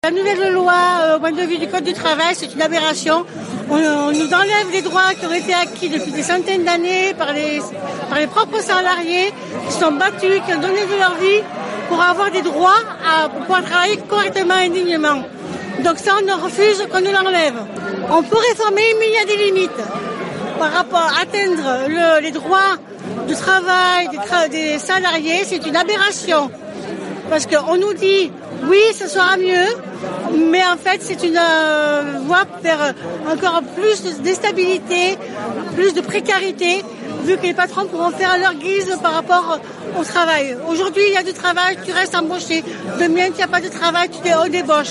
La nouvelle loi, au point de vue du Code du travail, c'est une aberration. On nous enlève des droits qui ont été acquis depuis des centaines d'années par les propres salariés qui sont battus, qui ont donné de leur vie pour avoir des droits pour pouvoir travailler correctement et dignement. Donc ça, on refuse qu'on nous l'enlève. On peut réformer, mais il y a des limites. Par rapport à atteindre les droits du travail des salariés, c'est une aberration. Parce qu'on nous dit, oui, ce sera mieux, mais en fait, c'est une voie vers encore plus de déstabilité, plus de précarité, vu que les patrons pourront faire à leur guise par rapport au travail. Aujourd'hui, il y a du travail, tu restes embauché. Demain, il n'y a pas de travail, tu te débauches.